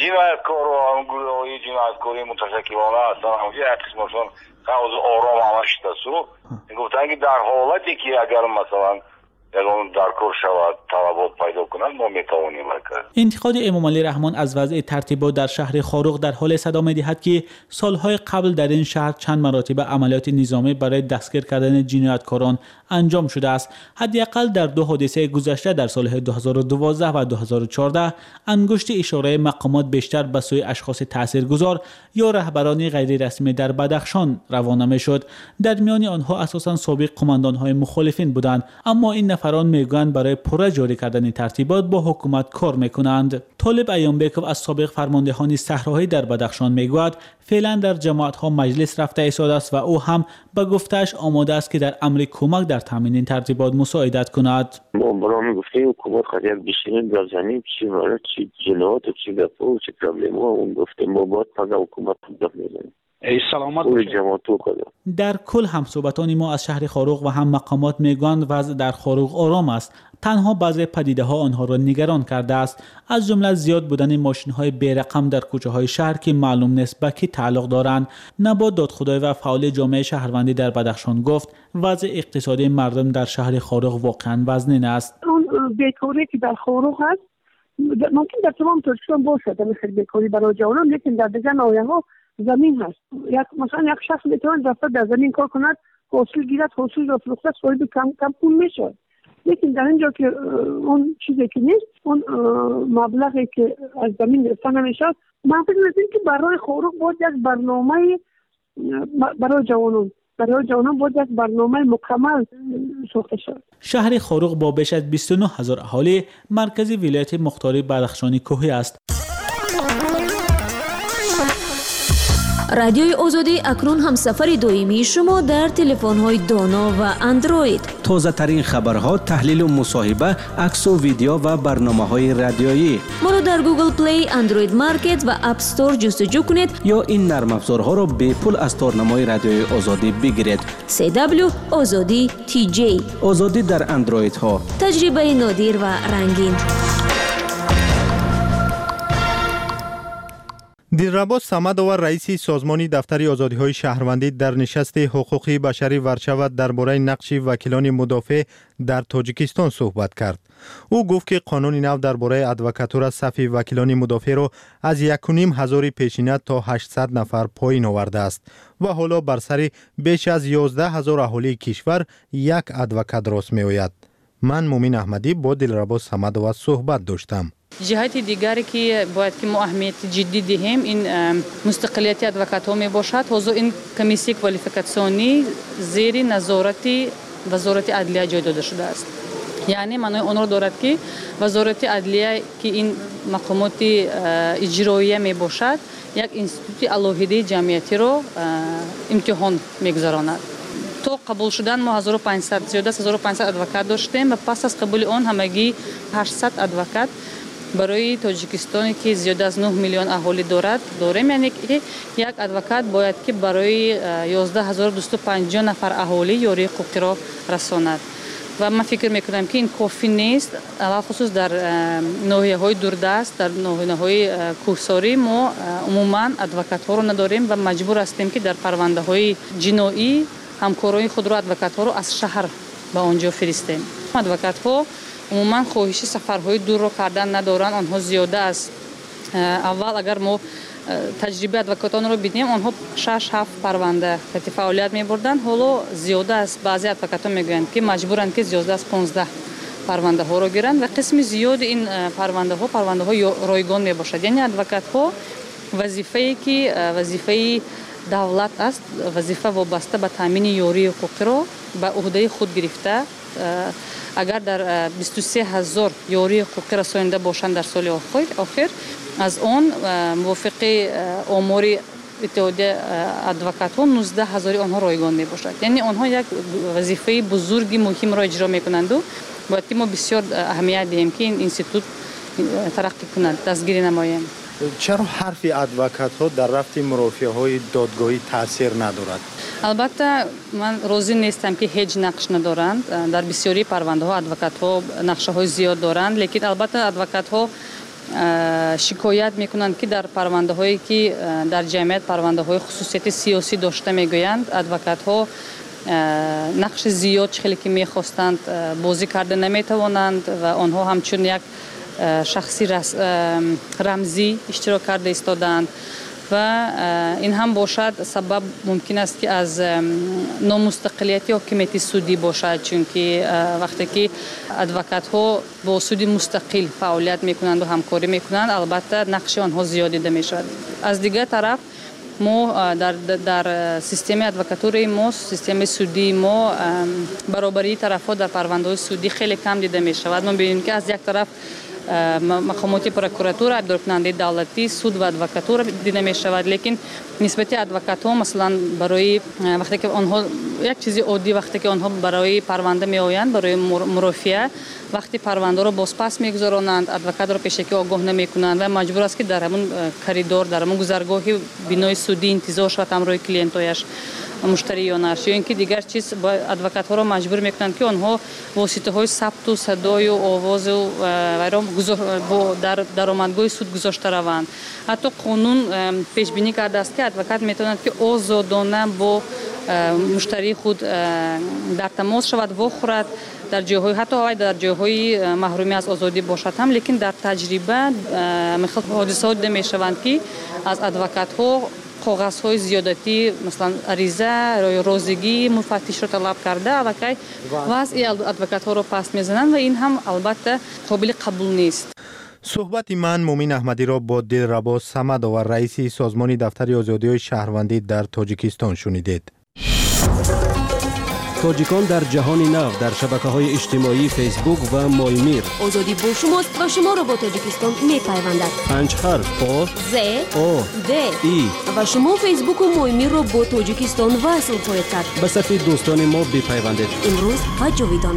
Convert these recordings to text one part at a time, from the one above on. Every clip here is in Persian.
جنایتکاران گروه‌های جنایتکاری متشکلانه هستن همونجا یک قسمشون خیلی آرام همش دستو گفتن که در حالتی که اگر مثلا درکار شود طلبات پیدا کنند ما میتوانیم کرد. انتقاد امام علی رحمان از وضع ترتیبات در شهر خاروق در حال صدا می‌دهد که سالهای قبل در این شهر چند مراتب عملیات نظامی برای دستگیر کردن جنایتکاران انجام شده است. حداقل در 2 حادثه گذشته در سال 2012 و 2014 انگشت اشاره مقامات بیشتر به سوی اشخاص تاثیرگذار یا رهبران غیر رسمی در بدخشان روانه می‌شد. در میان آنها اساساً سابق قماندان‌های مخالفین بودند، اما این نفران میگویند برای پره جاری کردن ترتیبات با حکومت کار میکنند. طالب ایامبکوف از سابق فرماندهان صحراهایی در بدخشان میگوید فعلا در جماعت‌ها مجلس رفته ایستاده است و او هم به گفته‌اش آماده است که در امر کمک در تامین این ترتیبات مساعدت کند. ما برام گفتیم حکومت خیلی بیشترین گازنی چی وارد چی جنایت چی گفته چی پرابلم اون گفته ما باید فقط حکومت دست میزنیم. سلامت در کل هم صحبتان ما از شهر خاروق و هم مقامات میگویند وضع در خاروق آرام است. تنها بعضی پدیده ها آنها را نگران کرده است، از جمله زیاد بودن ماشین های بی‌رقم در کوچه های شهر که معلوم نیست به کی تعلق دارند. نبات دادخدای و فعال جامعه شهروندی در بدخشان گفت وضع اقتصادی مردم در شهر خاروق واقعا وزنین است. اون بیکاری که در خاروق هست ممکن در تمام ترکستان باشه، مثل بیکاری برای جوانان، لیکن در دیگر ناحیه‌ها زمین هست. مثلا یک شخص میتواند دفتر در زمین کار کند، حاصل گیرد، حاصل را فروخته صاحب کم پول میشه. لیکن در اینجا که اون چیزی که نیست، اون مبلغی که از زمین گرفته نمیشه، من فکر می‌کنم که برای خاروق باید یک برنامه برای جوانان باید یک برنامه مکمل ساخته شود. شهر خاروق با بیش از 29,000 اهالی مرکز ولایت مختار بدخشان کوهی است. رادیوی آزادی اکنون هم سفر دائمی شما در تلفن‌های دانا و اندروید. تازه ترین خبرها، تحلیل و مصاحبه، عکس و ویدیو و برنامه‌های رادیویی. ما را در گوگل پلی، اندروید مارکت و اپ استور جستجو کنید یا این نرم افزارها را به پول از تارنمای رادیوی آزادی بگیرید. CW آزادی TJ آزادی در اندروید ها. تجربه نادر و رنگین. دلرباز صمدآور رئیس سازمان دفتر آزادی‌های شهروندی در نشست حقوقی بشری ورشو درباره نقش وکیلان مدافع در تاجیکستان صحبت کرد. او گفت که قانون نو درباره ادوکاتور صف وکیلان مدافع را از 1,500 پیشینه تا 800 نفر پایین آورده است و حالا بر سر بیش از 11,000 اهالی کشور یک ادوکات راست می‌آید. من مومن احمدی با دلرباز صمدآور صحبت داشتم. جهت دیگری که باید که ما اهمیت جدی دهیم این مستقلیت ادوکات ها می باشد. حضور این کمیسی کوالیفیکاسیونی زیر نظارت وزارت عدلیه جای داده شده است. یعنی معنی آن را دارد که وزارت عدلیه که این مقامات اجرایی می باشد یک انستیتوت الهیده جمعیتی را امتحان میگذراند. تا قبول شدن ما 1500 زیاده از 1500 ادوکات داشتیم و پس از قبول آن همگی 800 ادوکات برای تاجیکستانی که زیاده از 9 میلیون اهالی داریم. یعنی که یک ادوکات باید که برای 11,250 نفر اهالی یاری حقوقی را رساند و من فکر میکنم که این کافی نیست. علاوه خصوص در ناحیه‌های دوردست، در ناحیه‌های کوهساری ما عموما ادوکات ها رو نداریم و مجبور هستیم که در پرونده‌های جنایی همکارای خود را ادوکات ها رو از شهر به آنجا فرستیم. ادوکات ها عموما خواهش سفرهای دور رو کردن ندارن. آنها زیاده است. اول اگر ما تجربه ادوکاتان رو ببینیم آنها 6-7 پرونده فعالیت می‌بردن. حالا زیاده است. بعضی ادوکات‌ها میگویند که مجبورند که زیاده از 15 پرونده ها رو گیرند و قسم زیاد این پرونده ها رایگان میباشد. یعنی ادوکات ها وظیفه‌ای که وظیفه دولت است، وظیفه وابسته به تامین یاری حقوقی را به عهده خود گرفته. اگر در 23,000 یاری حقوقی رسانیده باشند در سال آخر از آن موافق آمار اتحادیه ادوکات ها 19,000 آنها رایگان می باشد. یعنی آنها یک وظیفه بزرگی مهم را اجرا می کنند و باید که ما بسیار اهمیت دهیم که این انستیتوت ترقی کند، دستگیری نماییم. چرا حرف ادوکات ها در رفع مرافعه های دادگاهی تاثیر ندارد؟ البته من راضی نیستم که هیچ نقش ندارند. در بسیاری پرونده ها ادوکات ها نقشه های زیاد دارند، لیکن البته ادوکات ها شکایت میکنند که در پرونده هایی که در جمعیت پرونده های خصوصیت سیاسی داشته میگویند ادوکات ها نقش زیاد خیلی که میخواستند بازی کرده نمیتوانند و آنها همچون یک شخصی رمزی اشتراک کرده ایستادند و این هم باشد سبب ممکن است که از نامستقلیت حاکمیت سودی باشد، چون که وقتی که ادوکات ها با سود مستقل فعالیت میکنند و همکاری میکنند البته نقش آنها زیاد دیده میشود. از دیگر طرف ما در سیستم ادوکاتوری ما، سیستم سودی ما، برابری طرف‌ها در پرونده‌های سودی خیلی کم دیده میشود. ما ببینیم که از یک طرف مقامات پروکراتور، ابدار کننده دولتی، سود و ادوکاتور دیده می شود، لیکن نسبت ادوکات ها مثلا برای وقتی که آنها یک چیزی عادی وقتی که آنها برای پرونده می آیند، برای مرافعه وقتی پرونده را بازپس میگذارانند، ادوکات را پیشکی آگاه نمی کنند و مجبور است که در همون کریدور، در همون گذرگاه بینای سودی انتظار شود همراه کلینتایش، مشتریانش، یا اینکه دیگر چیز با ادوکات ها را مجبور میکنند که آنها واسطه های ثبت و صدای و آواز و در درآمدگاه سود گذاشته روند. حتی قانون پیش بینی کرده است که ادوکات میتواند که آزادانه با مشتری خود در تماس شود و خورد در جاهای حتی در جاهای محرومی از آزادی باشد هم، لیکن در تجربه مثلا حادثات دیده میشوند که از ادوکات ها کاغذهای زیادتی مثلا عریضه روزگی مفتش را طلب کرده و که وضع ادوکات ها را پس میزنند و این هم البته قابل قبول نیست. صحبت من مومین احمدی را با دلربا صمد و رئیس سازمان دفتر آزادی‌های شهروندی در تاجیکستان شنیدید. تاجیکان در جهان نو در شبکه‌های اجتماعی فیسبوک و مایمیر. آزادی با شماست و شما را با تاجیکستان می‌پیوندد. 5 حرف آ ز او د ای و شما فیسبوک و مایمیر را با تاجیکستان وصل خواهید کرد. به صفحه دوستان ما بپیوندید. امروز و جاویدانه.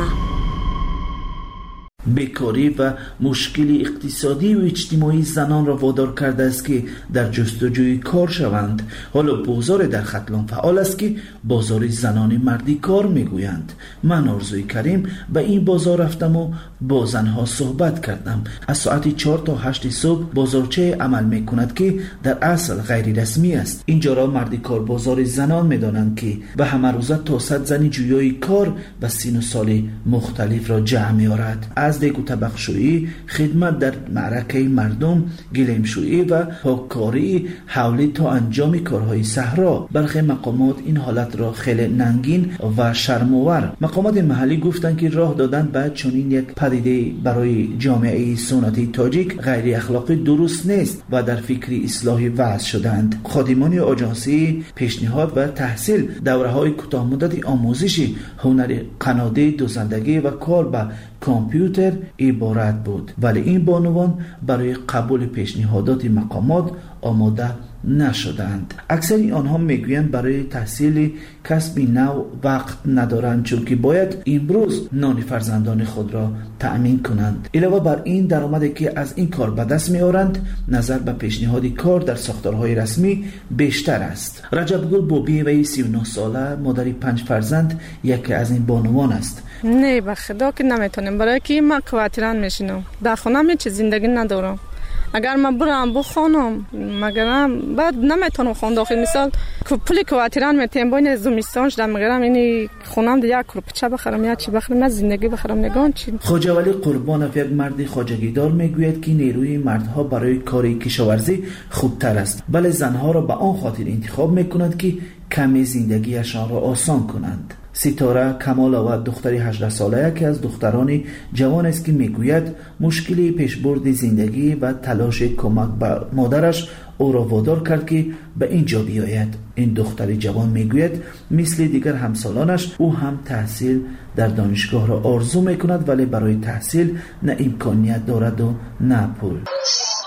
بیکاری و مشکل اقتصادی و اجتماعی زنان را وادار کرده است که در جستجوی کار شوند. حالا بازار در ختلان فعال است که بازار زنان مردی کار میگویند. من آرزوی کریم به این بازار رفتم و با زنها صحبت کردم. از ساعت 4 تا 8 صبح بازارچه عمل میکند که در اصل غیر رسمی است. اینجا را مردی کار بازار زنان میدانند که به همه روزه تا 100 زنی جویای کار و سین و سال مختلف را جمع می‌آورد. از دیگ و طبقشویی، خدمت در معرکه مردم، گلیمشویی و پاککاری حولی تا انجام کارهای صحرا. برخی مقامات این حالت را خیلی ننگین و شرم‌آور. مقامات محلی گفتند که راه دادن به چنین یک پدیده برای جامعه سنتی تاجیک غیر اخلاقی درست نیست و در فکر اصلاحی وضع شدند. خادمان آژانسی پیشنهاد و تحصیل دوره‌های کوتاه مدت آموزشی هنر قناده، دوزندگی و کار به کامپیوتر عبارت بود، ولی این بانوان برای قبول پیشنهادات مقامات آماده نشدند. اکثر آنها میگویند برای تحصیل کسب نو وقت ندارند، چون که باید امروز نان فرزندان خود را تأمین کنند. علاوه بر این درآمدی که از این کار به دست میآورند نظر به پیشنهاد کار در ساختارهای رسمی بیشتر است. رجب گل بوبی وی 39 ساله، مادر 5 فرزند، یکی از این بانوان است. نه به خدا که نمیتونم، برای که من کواتران میشینم، در خونه هیچ زندگی ندارم. اگر من برم بخونم مگرم بعد نمیتونم خون داخل، مثال پول کواتران میتونم باید زمستانش در مگرم اینی خونم دیگه یک کروپچه بخرم یا چی بخرم، نه زندگی بخرم نگان چی. خواجه ولی قربانов یک مرد خواجگیدار میگوید که نیروی مردها برای کار کشاورزی خوبتر است، ولی زنها را به آن خاطر انتخاب میکنند که کمی زندگیشان را آسان کنند. ستاره کمالا و دختری 18 ساله که از دختران جوان است که میگوید مشکلی پیشبرد زندگی و تلاش کمک به مادرش او را وادار کرد که به اینجا بیاید. این دختر جوان میگوید مثل دیگر همسالانش او هم تحصیل در دانشگاه را آرزو میکند، ولی برای تحصیل نه امکانیت دارد و نه پول.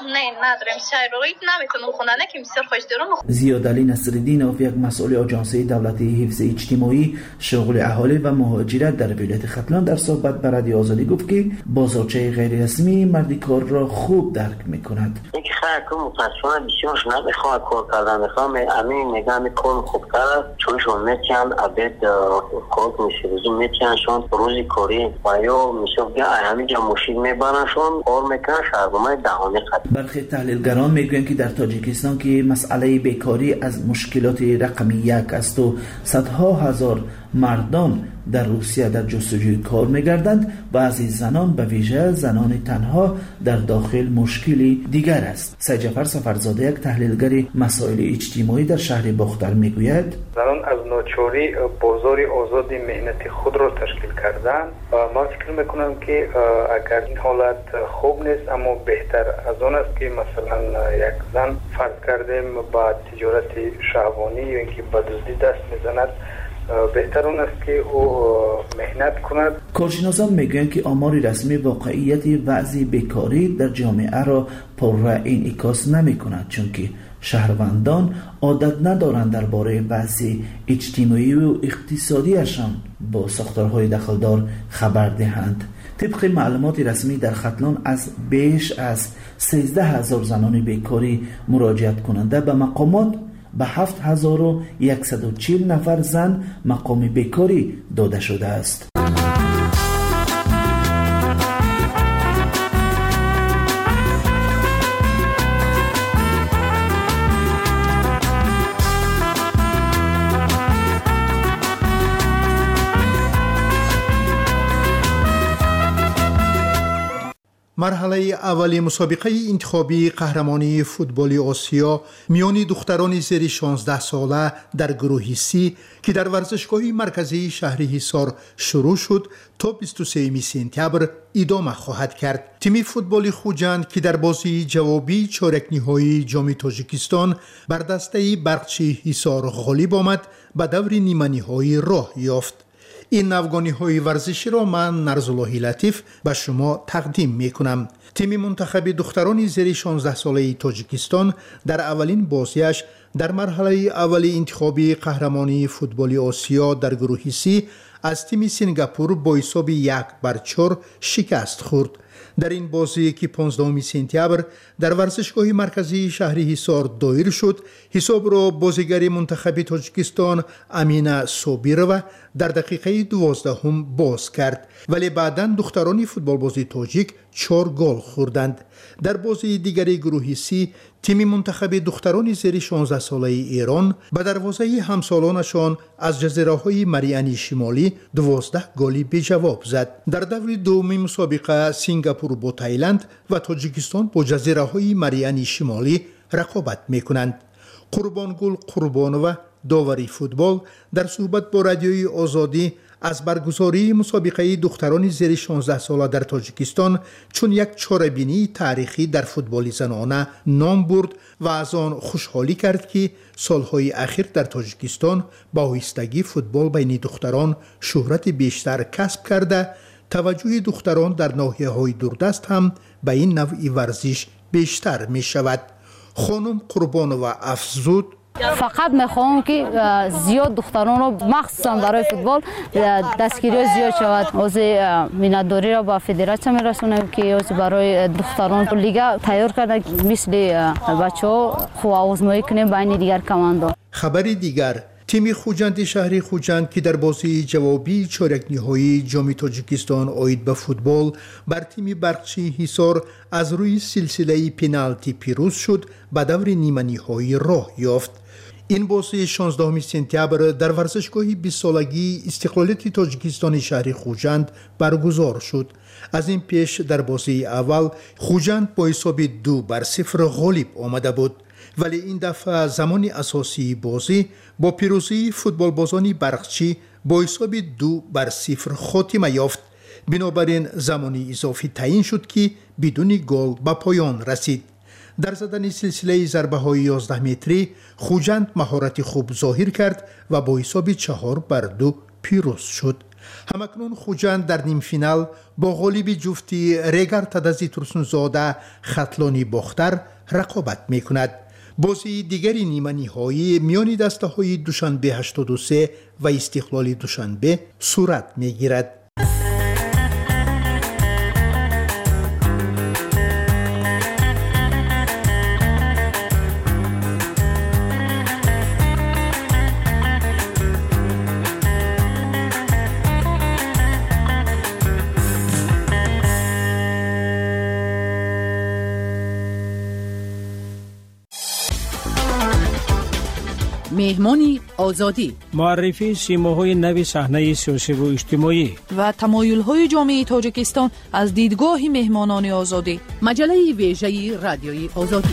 نداریم شایروی نمیتونم خوندن که بسیار خوش دارم. زیادعلی نصرالدینوف یک مسئول آژانس دولتی حفظ اجتماعی شغل اهالی و مهاجرت در ولایت ختلان در صحبت با رادیو آزادی گفت که بازارچه غیر رسمی مردی کار را خوب درک میکند. اینکه خیلی متاسفانه بسیارش نمیخواد کار کردن، میخوام امین نگاه کار خوبتر است چون شون میتونن عبد کار میشه روزی میتونن روزی کاری و یا میشه که همینجا مشکل میبرنشون کار میکنن شهرگامای دهانی خط. برخی تحلیلگران میگویند که در تاجیکستان که مسئله بیکاری از مشکلات رقمی یک است و صدها هزار مردم در روسیه در جستجوی کار میگردند، بعضی زنان به ویژه زنان تنها در داخل مشکلی دیگر است. سید جعفر سفرزاده یک تحلیلگر مسائل اجتماعی در شهر باختر میگوید زنان از ناچاری بازار آزادی مهنتی خود را تشکیل کردند. من فکر میکنم که اگر این حالت خوب نیست اما بهتر از آن است که مثلا یک زن فرض کردیم با تجارت شهوانی یا اینکه به دزدی دست میزند، بهتر اون است که او مهنت کند. کارشناسان میگویند که آمار رسمی واقعیت وضع بیکاری در جامعه را پررو انعکاس نمی‌کند، چون که شهروندان عادت ندارند درباره وضع اجتماعی و اقتصادیشان با ساختارهای دخلدار خبر دهند. طبق معلومات رسمی در ختلان از بیش از 13,000 زنان بیکاری مراجعت کننده به مقامات به 7,140 نفر زن مقام بیکاری داده شده است. مرحله اولی مسابقه انتخابی قهرمانی فوتبال آسیا میان دختران زیر 16 ساله در گروه سی که در ورزشگاه مرکزی شهر حصار شروع شد تا 23 سپتامبر ادامه خواهد کرد. تیم فوتبال خوجند که در بازی جوابی چهارک نهایی جام تاجیکستان بر دسته برقچی حصار غالب آمد به دور نیمه نهایی راه یافت. این افغانی های ورزشی را من نرزاللهی لطیف به شما تقدیم می کنم. تیم منتخب دختران زیر 16 ساله تاجیکستان در اولین بازیش در مرحله اولی انتخابی قهرمانی فوتبال آسیا در گروه سی از تیم سنگاپور با حساب 1-4 شکست خورد. در این بازی که 15 سپتامبر در ورزشگاه مرکزی شهر حصار دایر شد، حساب را بازیگر منتخب تاجیکستان امینه صابیرова در دقیقه 12 باز کرد، ولی بعداً دختران فوتبال بازی تاجیک 4 گل خوردند. در بازی دیگری گروه سی تیم منتخب دختران زیر 16 ساله ایران به دروازه همسالانشان از جزیره های مریانی شمالی 12 گلی به جواب زد. در دور دوم مسابقه سنگاپور با تایلند و تاجیکستان با جزیره های مریانی شمالی رقابت میکنند. قربانگل قربانووا داوری فوتبال در صحبت با رادیوی آزادی از برگزاری مسابقه دختران زیر 16 ساله در تاجیکستان چون یک چاره‌بینی تاریخی در فوتبال زنانه نام برد و از آن خوشحالی کرد که سالهای اخیر در تاجیکستان با آهستگی فوتبال بین دختران شهرت بیشتر کسب کرده، توجه دختران در ناحیه‌های دوردست هم به این نوع ورزش بیشتر می شود. خانم قربانووا افزود: فقط میخوام که زیاد دختران رو مخصوصا برای فوتبال دستگیری زیاد شود. از مینداری را با فدراسیون میرسونم که از برای دختران لیگ تیار کرده مثل بچه‌ها خوب آزمایی کنیم بین دیگر کماندان. خبری دیگر، تیم خوجند شهر خوجند که در بازی جوابی چهارک نهایی جام تاجیکستان آید به فوتبال بر تیم برقچی حصار از روی سلسله پنالتی پیروز شد به دور نیمه نهایی راه یافت. این بازی 16 سپتامبر در ورزشگاه 20 سالگی استقلالیت تاجیکستان شهر خوجند برگزار شد. از این پیش در بازی اول خوجند با حساب 2-0 غالب آمده بود، ولی این دفعه زمان اساسی بازی با پیروزی فوتبال بازان برقچی با حساب 2-0 خاتمه یافت. بنابراین زمانی اضافی تعیین شد که بدون گل به پایان رسید. در زدن سلسله ضربه های 11 متری خوجند مهارت خوب ظاهر کرد و با حساب 4-2 پیروز شد. همکنون خوجند در نیم فینال با غالب جفتی ریگر تدزی ترسونزاده خطلانی باختر رقابت می کند. بازی دیگری نیمه نهایی میان دسته های دوشنبه 83 و استقلال دوشنبه صورت می گیرد. مهمانی آزادی، معرفی سیماهای نوی صحنه سیاسی و اجتماعی و تمایل‌های جامعه تاجیکستان از دیدگاه مهمانان آزادی. مجله ویژه رادیوی آزادی.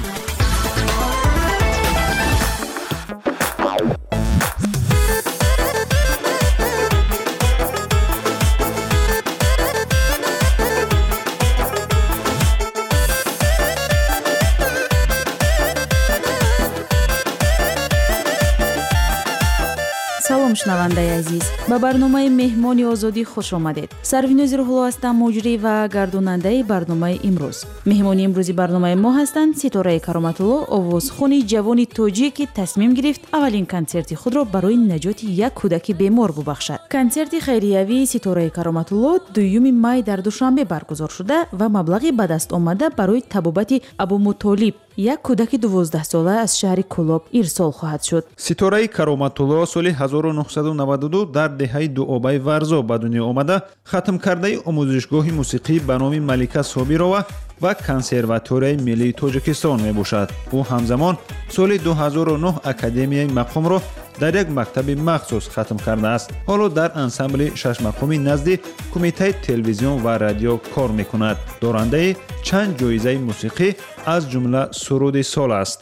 шунавандаи азиз, ба барномаи меҳмони озодӣ хуш омадед. Сарвинози Рӯҳулло ҳастам, муҷрӣ ва гардонандаи барномаи имрӯз. меҳмони имрӯзи барномаи мо ҳастанд Ситораи Кароматулло, овозхони ҷавони тоҷик ки тасмим гирифт аввалин консерти худро барои наҷоти як кӯдаки бемор бубахшад. Консерти хайриявии Ситораи Кароматулло 2 май дар Душанбе баргузор шуда ва маблағи ба даст омада барои табобати Абумутолиб, як кӯдаки 12 сола аз шаҳри Кӯлоб ирсол хоҳад шуд. Ситораи Кароматулло соли 1992 дар деҳаи дуобаи Варзо ба дунё омада хатмкардаи омӯзишгоҳи мусиқӣ ба номи Малика Собирова ва консерваторияи миллии Тоҷикистон мебошад. ӯ ҳамзамон соли 2009 академияи мақомро дар як мактаби махсус хатм кардааст. ҳоло дар ансамбли шашмақоми назди кумитаи телевизион ва радио кор мекунад. дорандаи чанд ҷоизаи мусиқӣ аз ҷумла суруди сол аст.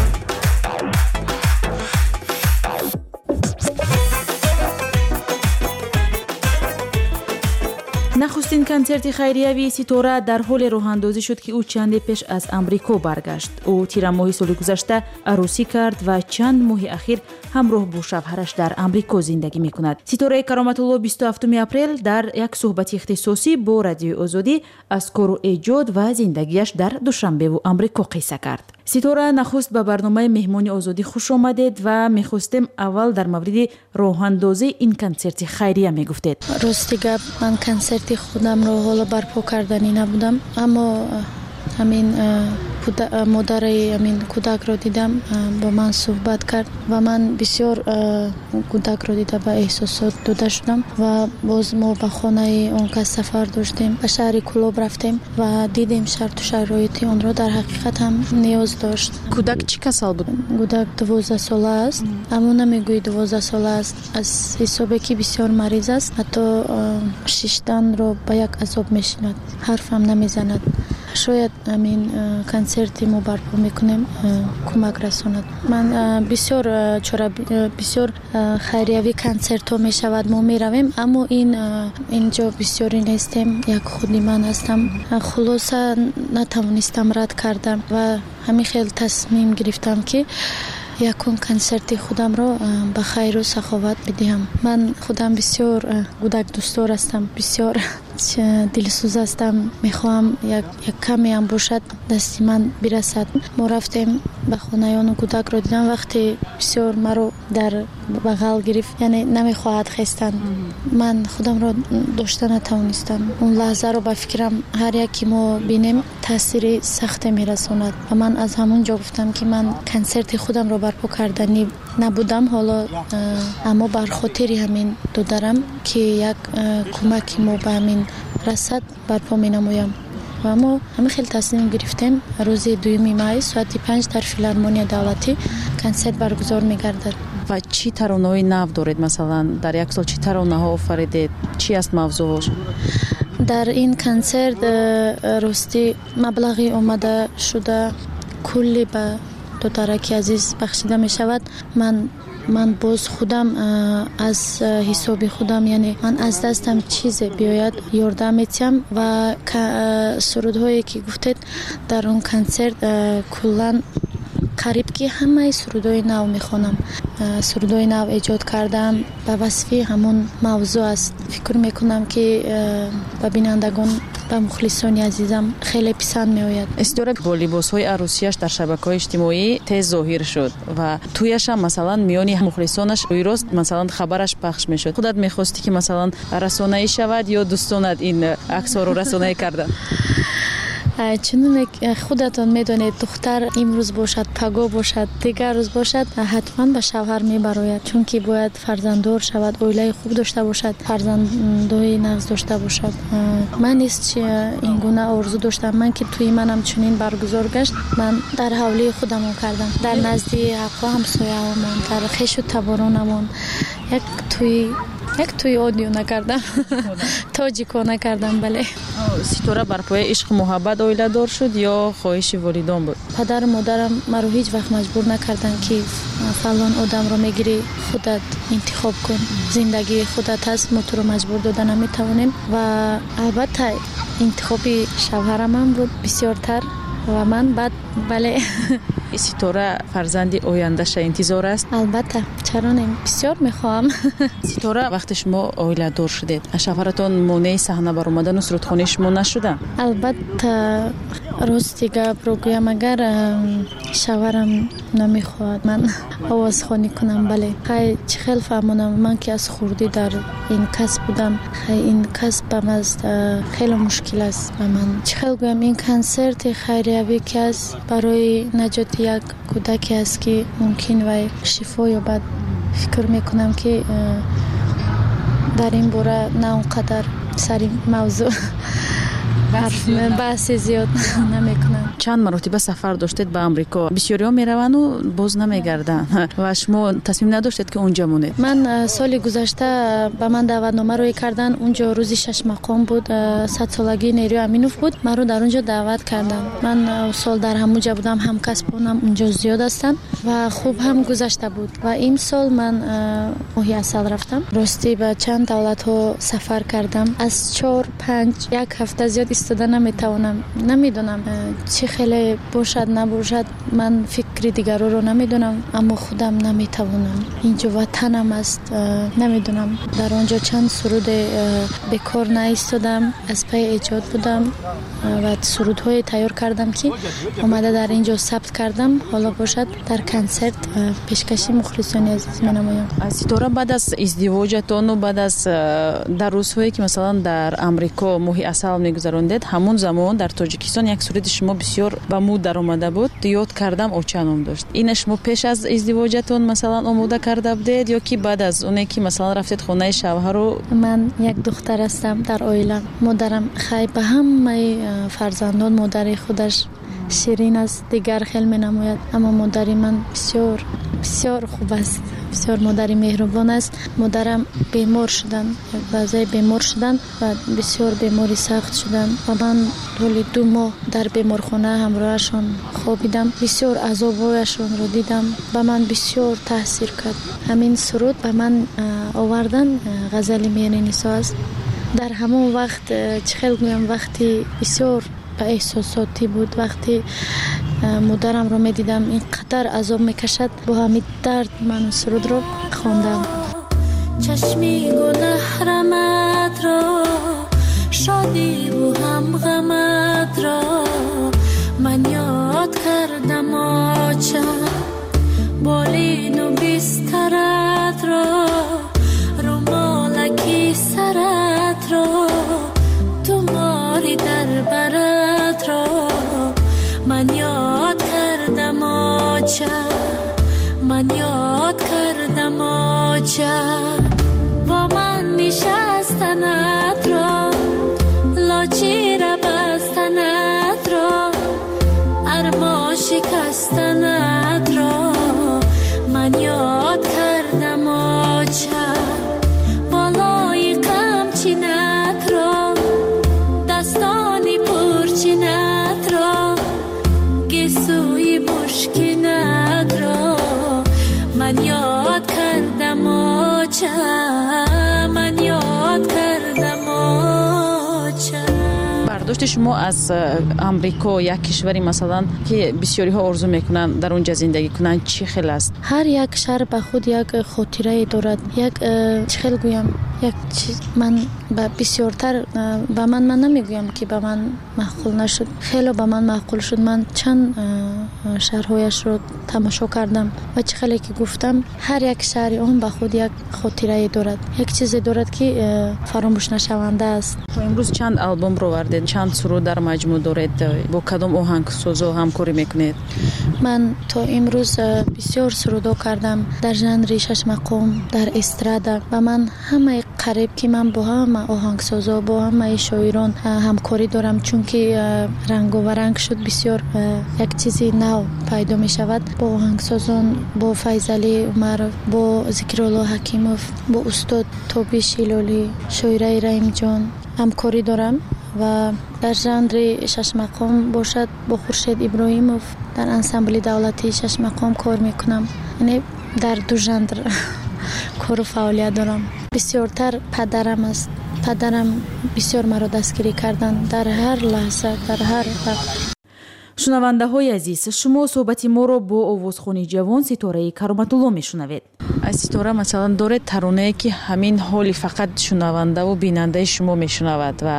нахустин консерти хайриявии Ситора дар ҳоли роҳандозӣ шуд ки ӯ чанде пеш аз Амрико баргашт. ӯ тирамоҳи соли гузашта арӯсӣ кард ва чанд моҳи ахир ҳамроҳ бо шавҳараш дар Амрико зиндагӣ мекунад. Ситораи Кароматулло 27 апрел дар як суҳбати ихтисосӣ бо Радиои Озодӣ аз кору эҷод ва зиндагиаш дар Душанбеву Амрико қисса кард. Ситора, нахуст ба барномаи меҳмони озодӣ хуш омадед ва мехостем аввал дар мавриди роҳандозии ин консерти хайрия мегуфтед. Рости гап, ман консерти худамро ҳола барпо карданӣ набудам, аммо ҳамин модари ҳамин кӯдакро дидам, бо ман суҳбат кард ва ман бисёр кӯдакро дида ба эҳсосот дода шудам ва боз мо ба хонаи он кас сафар доштем, ба шаҳри Кӯлоб рафтем ва дидем шарту шароити онро дар ҳақиқат ҳам ниёз дошт. Кӯдак чӣ касал буд? Кӯдак 12 сола аст, аммо намегӯи 12 сола аст, аз ҳисобе ки бисёр мариз аст, ҳатто шишданро ба як азоб мешинад, ҳарфам намезанад. шояд ҳамин консерти мо барпо мекунем кӯмак расонад. Ман бисёр хайриявӣ консертҳо мешавад, мо меравем, аммо инҷо бисёрӣ нестем, як худи ман ҳастам. хулоса натавонистам рад кардам ва ҳамин хел тасмим гирифтам ки якун консерти худамро ба хайру саховат бидиҳам. Ман худам бисёр кӯдак дӯстдор ҳастам, бисёр дилсӯз ҳастам, мехоҳам як каме ҳам бошад дасти ман бирасад. мо рафтем ба хонаи ону кӯдакро дидам, вақте бисёр маро дар бағал гирифт, яъне намехоҳад хестан. Ман худамро дошта натавонистам. он лаҳзаро ба фикрам ҳар яке мо бинем таъсири сахте мерасонад ва ман аз ҳамон ҷо гуфтам ки ман консерти худамро барпо карданӣ набудам, ҳоло аммо бар хотири ҳамин додарам ки як кӯмаки мо ба ҳамин расад барпо менамоям. ва мо ҳамин хел тасмим гирифтем рӯзи 2 май соати 5 дар филармония давлатӣ консерт баргузор мегардад. ва чӣ таронаҳои нав доред? Масалан дар як сол чӣ таронаҳо офаридед? Чӣ аст мавзӯъҳош? дар ин консерт рости маблағи омада шуда кулли ба додараки азиз бахшида мешавад. ман боз худам аз ҳисоби худам, яъне ман аз дастам чизе биёяд ёрдам метиҳам ва сурудҳое ки гуфтед дар он консерт куллан قریب که همه سرودای نو میخونم. سرودای نو ایجاد کردم به وصفی همون موضوع است. فکر میکنم که به بینندگان به مخلصان عزیزم خیلی پسند میآید. استوره با لباس‌های عروسیش در شبکه‌های اجتماعی تیز ظاهر شد و تویش هم مثلا میانی مخلصانش رویروز مثلا خبرش پخش میشد. خودت میخواستی که مثلا رسانه‌ای شود یا دوستانت این عکس‌ها رو رسانه‌ای کردن؟ چون خودتان میدونید دختر امروز باشد پگاه باشد دیگر روز باشد حتما به شوهر میبراید، چون که باید فرزنددار شود، اویله خوب داشته باشد، فرزندای نغز داشته باشد. من نیست این گونه آرزو داشتم. من که توی منم چنین برگزار گشت، من در حوله خودم کردم، در نزدی حقا همسایه‌هامون، در خیش و تبارانمون یک توی آدیو نکردم، تاجیکو نکردم. بله. ستاره بر پای عشق محبت اویله دار شد یا خواهش والدان بود؟ پدر و مادرم مرا هیچ وقت مجبور نکردن که فلان آدم رو میگیری خودت انتخاب کن، زندگی خودت هست، ما تو رو مجبور دادن نمیتوانیم. و البته انتخابی شوهرم هم بود بسیارتر و من بعد بله. ستاره فرزندی آینده‌اش انتظار است؟ البته، چرا نمی، بسیار میخوام. ستاره وقتی شما اویله دار شدید شوهرتون مانع صحنه بر اومدن و سرودخوانی شما نشدن؟ البته راست دیگه بگویم اگر شوهرم نمیخواد من آوازخوانی کنم، بله خیلی خیلی فهمونم. من که از خوردی در این کسب بودم، این کسب خیلی مشکل است به من. خیلی گویم این کنسرت خیریوی که است برای نجات یک کودکی است که ممکن و شفا یابد. فکر میکنم که در این باره نه اونقدر سری موضوع بحث زیاد نمیکنم. چند مرتبه سفر داشتید به امریکا، بسیاری ها میروند و باز نمیگردن و شما تصمیم نداشتید که اونجا مونید؟ من سال گذشته به من دعوتنامه روی کردن. اونجا روزی 6 مقام بود، 100 سالگی نیروی امینوف بود، من رو در اونجا دعوت کردن. من سال در همونجا بودم، هم کسبونم اونجا زیاد هستن و خوب هم گذشته بود. و این سال من ماهی عسل رفتم، راستی به چند دولت ها سفر کردم. از 4-5 یک هفته زیاد استاده نمیتوانم، نمیدونم چه خیلی باشد نباشد، من فکری دیگر رو نمیدونم، اما خودم نمیتوانم. اینجا وطنم است، نمیدونم. در آنجا چند سرود بکار نایستادم، از پی ایجاد بودم و سرودهای تیار کردم که اومده در اینجا ثبت کردم. حالا باشد در کنسرت پیشکشی مخلصان عزیز می‌نمایم. ستاره بعد از ازدواجتون و بعد از در روزهایی که مثلا در امریکا ماهی عسل می‌گذراندید، همون زمان در تاجیکستان یک سرود شما بسیار به مود در اومده بود، یاد کردم اوچانم داشت. این شما پیش از ازدواجتون مثلا آماده کرده بودید یا که بعد از اونی که مثلا رفتید خونه شوهر رو؟ من یک دختر هستم در عائله. مادرم خیلی به همه فرزندان مادر خودش شیرین است، دیگر خیلی می‌نماید، اما مادری من بسیار بسیار خوب است، بسیار مادری مهربان است. مادرم بیمار شدن، وضعی بیمار شدن و بسیار بیماری سخت شدن و من طول 2 ماه در بیمارخانه همراهشون خوابیدم. بسیار عذابایشون رو دیدم، به من بسیار تاثیر کرد. همین سرود به من آوردن غزل میان نسا است. در همون وقت چخیل گویم وقتی بسیار به احساساتی بود، وقتی مادرم رو میدیدم اینقدر عذاب میکشد، با همین درد من سرود رو خواندم. چشمی گل حرمت را، شادی و هم غمت را، من یاد کردم آچه بالین و بسترت را، رومالکی سرت را، تو ماری در برت را، من یاد کردم آچه، من یاد کردم آچه، با من نشستنت را، لاچی را بستنت را، ارما شکستنت را، من یاد کردم آچه، بالای قمچینت را، دستانی پرچینت را، گسوی مشکینت را، من یاد کردم آچه، من یاد کردم آچه. برداشت گفتی شما از امریکا یک کشوری مثلا که بسیاری ها آرزو میکنن در اونجا زندگی کنن، چی خیلی است؟ هر یک شهر به خود یک خاطره دارد. یک چه خیلی گویم، یک چیز من بسیارتر به من نمیگویم که به من معقول نشد، خیلی به من معقول شد. من چند شهرهایش رو تماشا کردم و چه خیلی که گفتم هر یک شهر اون به خود یک خاطره دارد، یک چیز دارد که فراموش نشونده است. امروز چند آلبوم رو وردید، چند سرود در مجموع دارید، با کدام آهنگسازا همکاری میکنید؟ من تا امروز بسیار سرودو کردم در ژانر شش مقام، در استرادا و من همه قریب که من با همه آهنگسازا با همه شاعران همکاری دارم، چون که رنگ و رنگ شد بسیار یک چیزی نو پیدا می شود. با آهنگسازان، با فیضعلی عمر، با ذکرالله حکیموف، با استاد توبی شیلالی، شاعره رحیم جان همکاری دارم و در ژانر شش مقام باشد با خورشید ابراهیموف در انسامبل دولتی شش مقام کار میکنم. یعنی در دو ژانر کار و فعالیت دارم. بسیارتر پدرم است. پدرم بسیار مرا دستگیری کردن در هر لحظه، در هر وقت. شنونده های عزیز، شما صحبت ما رو با آوازخوانی جوان ستاره کرامت‌الله میشنوید. از ستاره مثلا داره ترانه که همین حالی فقط شنونده و بیننده شما میشنود و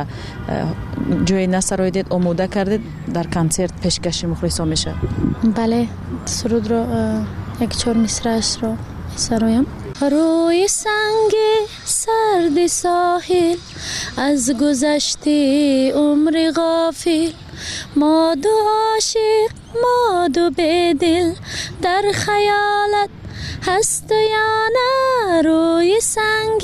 جای نسرایدید آماده کردید در کنسرت پیشکش مخلصا میشه؟ بله، سرود رو یک 4 مصرعش رو سرایم. روی سنگ سرد ساحل از گذشته عمر غافل، ما دو عاشق ما دو بدل در خیالت هست یا نه. روی سنگ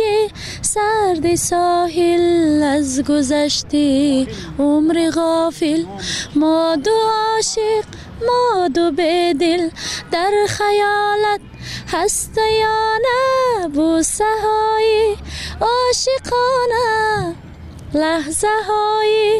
سرد ساحل از گذشته عمر غافل، ما دو عاشق ما دو بدل در خیالت هست یا نه. بوسه های عاشقانه، لحظه های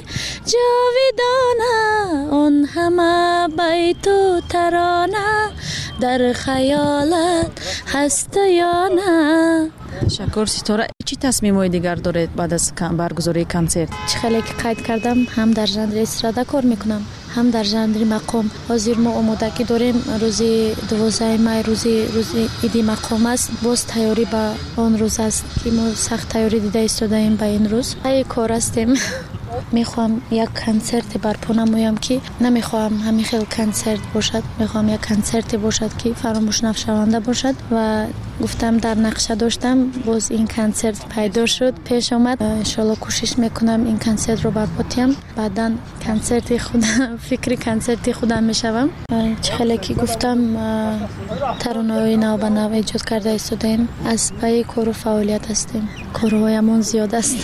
جاودانه، آن همه بیت و ترانه در خیالت هست یا نه. شکر ستاره. چی تصمیم‌های دیگر دارید بعد از برگزاری کنسرت؟ چه خیلی که قید کردم، هم در ژانر استرادا کار میکنم، هم در ژانر مقام. حاضر ما آمادگی داریم روزی 12 می روزی ایدی مقام است. باز تیاری به آن روز است که ما سخت تیاری دیده ایستادیم به این روز. ای کار هستیم. میخوام یک کنسرت برپا نمایم که نمیخوام همین خیلی کنسرت باشد، میخوام یک کنسرت باشد که فراموش نشونده باشد و گفتم در نقشه داشتم، باز این کنسرت پیدا شد، پیش آمد. ان شاءالله کوشش میکنم این کنسرت رو برپا کنم. بعداً کنسرت خودم فکر کنسرت خودم میشوم. چه خیلی که گفتم ترانه‌های نو به نو ایجاد کرده ایستادیم، از پای کار و فعالیت هستیم، کارهایمون زیاد است.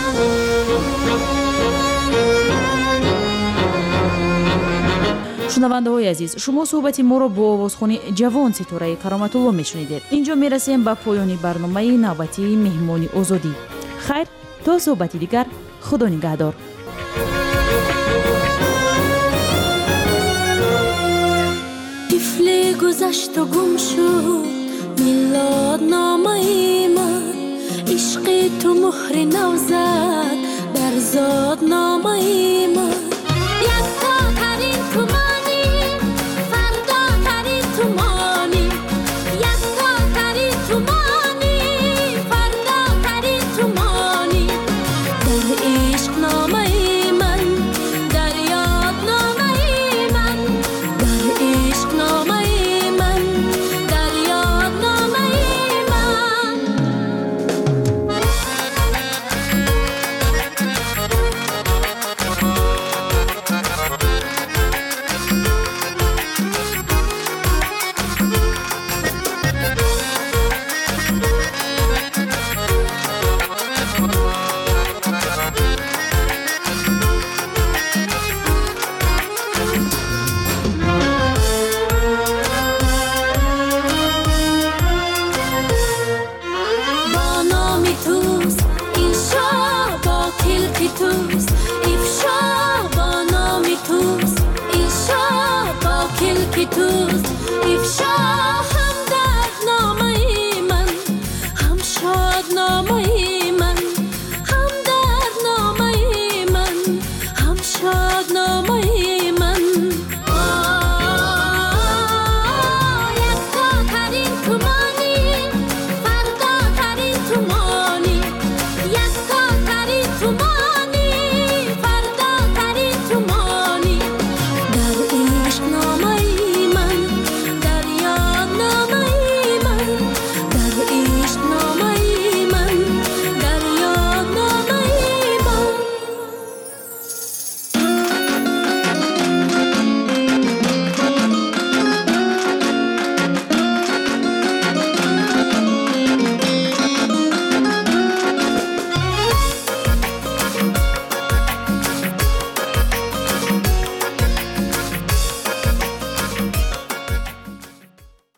شنونده های عزیز، شما صحبت ما رو با آوازخوانی جوان ستاره کرامت‌الله میشنیدید. اینجا میرسیم به پایان برنامه نوبتی مهمانی آزادی. خیر تا صحبتی دیگر، خدا نگهدار. طفل گذشت و گم شد میلاد نامه من، عشق تو مهر نو زد در زاد نامه من.